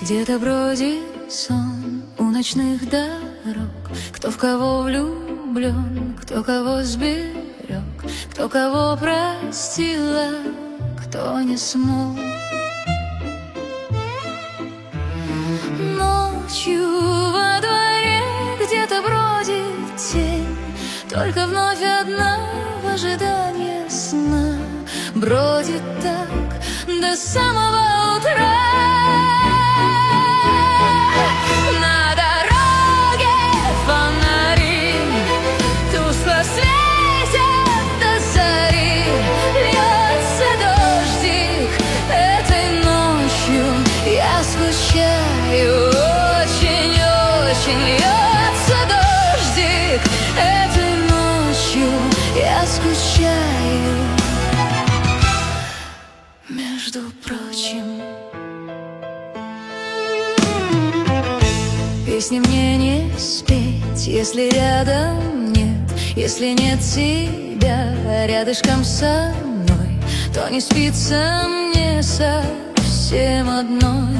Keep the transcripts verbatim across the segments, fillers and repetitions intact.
Где-то бродит сон у ночных дорог. Кто в кого влюблен, кто кого сберег, кто кого простила, кто не смог. Ночью во дворе где-то бродит тень, только вновь одна в ожидании сна. Бродит так до самого утра. На дороге фонари тускло светят до зари. Льется дождик этой ночью, я скучаю очень-очень. Льется дождик этой ночью, я скучаю. Между прочим, песни мне не спеть, если рядом нет, если нет тебя рядышком со мной, то не спится мне совсем одной.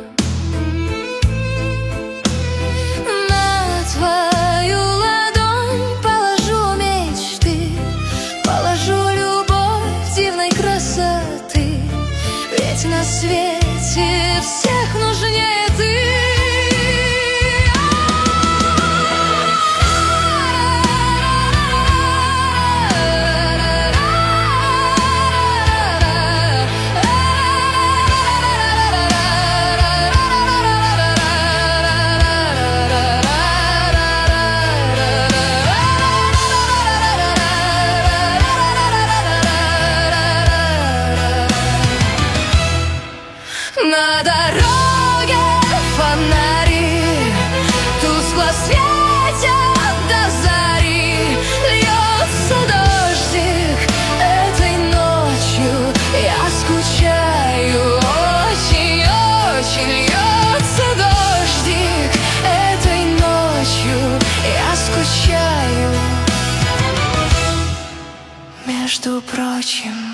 На твою ладонь положу мечты, положу любовь дивной красоты, ведь на свете всех нужнее ты. На дороге фонари тускло светят до зари. Льется дождик этой ночью, я скучаю очень-очень. Льется дождик этой ночью, я скучаю. Между прочим,